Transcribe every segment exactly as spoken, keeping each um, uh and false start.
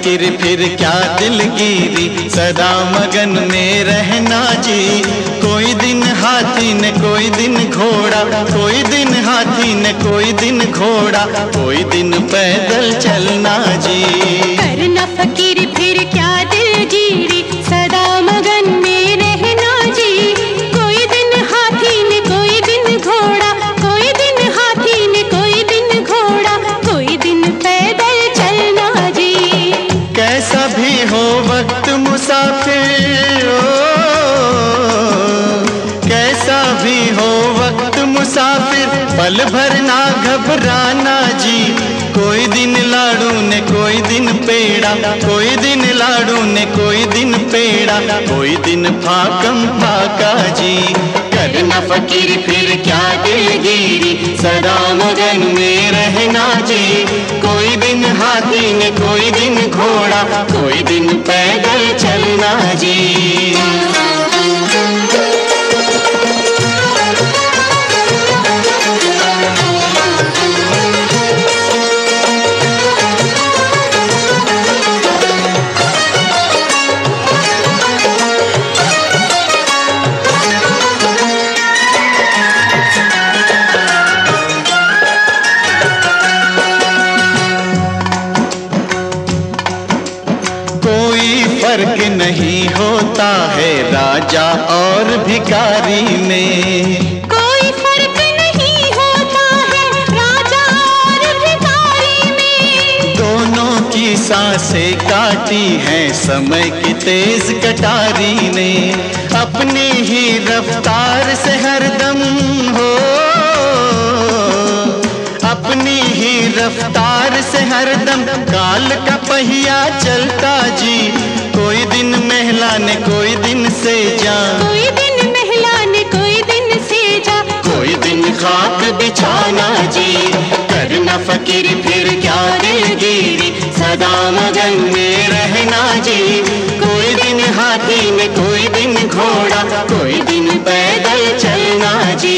फकीर फिर क्या दिलगिरी, सदा मगन में रहना जी। कोई दिन हाथी ने कोई दिन घोड़ा, कोई दिन हाथी ने कोई दिन घोड़ा, कोई दिन पैदल चलना जी। करना फकीर फिर क्या दिलगिरी, सदा मगन में रहना जी। कोई दिन हाथी ने कोई दिन घोड़ा, कोई दिन हाथी ने कोई दिन घोड़ा, कोई दिन पैदल चलना जी। कैसा भी हो वक्त मुसाफिर, ओ, कैसा भी हो वक्त मुसाफिर, पल भर ना घबराना जी। कोई दिन लाड़ू ने कोई दिन पेड़ा, कोई दिन लाड़ू ने कोई दिन पेड़ा, कोई दिन फाकम फाका जी। करना फकीर फिर क्या दिलगिरी, सदा मगन में रहना जी। कोई दिन हाथी ने कोई दिन घोड़ा, कोई दिन पैदल चलना जी। फर्क नहीं होता है राजा और भिखारी में, कोई फर्क नहीं होता है राजा और भिखारी में। दोनों की सांसें काटी हैं समय की तेज कटारी ने, अपनी ही रफ्तार से हरदम हो, अपनी ही रफ्तार से हरदम काल का पहिया चलता जी। कोई दिन महला ने कोई दिन सेजा, कोई दिन महला ने कोई दिन सेजा, कोई दिन खाक बिछाना जी। करना फकीर फिर क्या दिलगिरी, सदा मगन में रहना जी। कोई दिन हाथी में कोई दिन घोड़ा, कोई दिन पैदल चलना जी।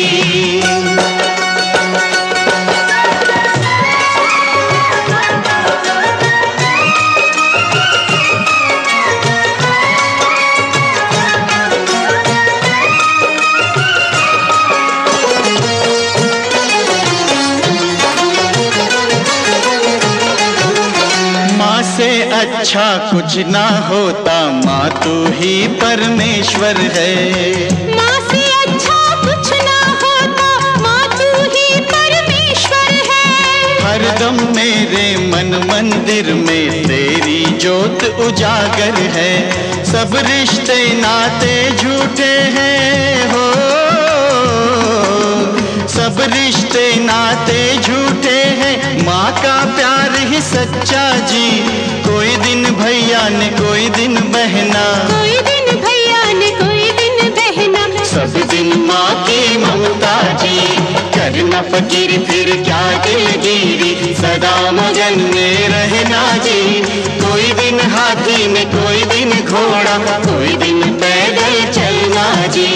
से अच्छा कुछ ना होता, माँ तू ही परमेश्वर है। माँ से अच्छा कुछ ना होता, माँ तू ही परमेश्वर है। हरदम मेरे मन मंदिर में तेरी ज्योत उजागर है। सब रिश्ते नाते झूठे हैं हो, सब रिश्ते नाते झूठे हैं, माँ का प्यार ही सच्चा जी। कोई दिन भैया ने कोई दिन बहना, कोई दिन भैया ने कोई दिन बहना, सब दिन माँ की ममता जी। करना फकीर फिर क्या दिलगिरी, सदा मगन में रहना जी। कोई दिन हाथी में कोई दिन घोड़ा, कोई दिन पैदल चलना जी।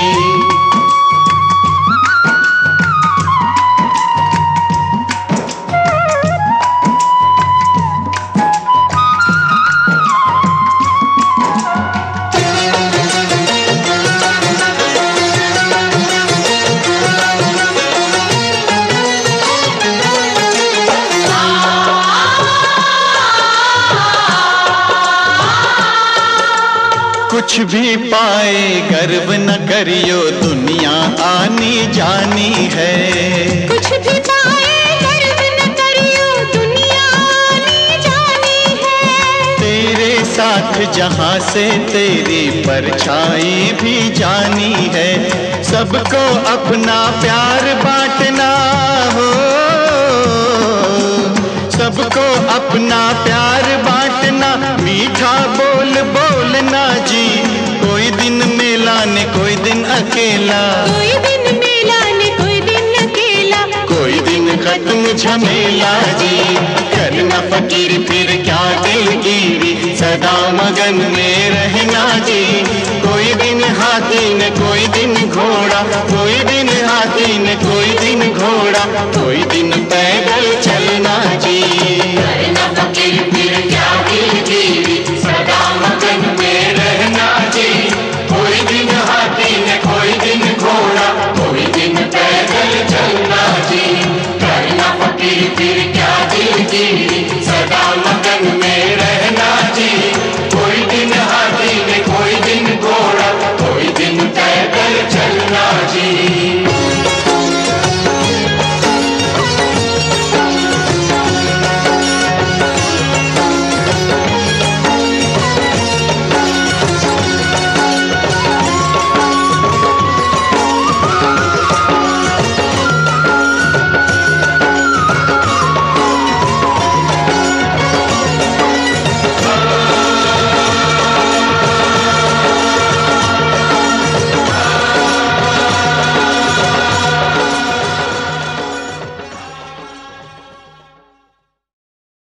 कुछ भी पाए गर्व न करियो, दुनिया आनी जानी है। कुछ भी पाए गर्व न करियो, दुनिया आनी जानी है। तेरे साथ जहाँ से तेरी परछाई भी जानी है। सबको अपना प्यार बांटना हो, सबको अपना प्यार बांटना, मीठा बोल बोलना जी। कोई दिन मेला ने कोई दिन अकेला, कोई दिन मेला ने कोई दिन अकेला, कोई दिन खत्म झमेला जी। करना फकीर फिर क्या दिलगिरी, सदा मगन में रहना जी। कोई दिन हाथी ने कोई दिन घोड़ा, कोई दिन हाथी ने कोई दिन घोड़ा, कोई दिन पैदल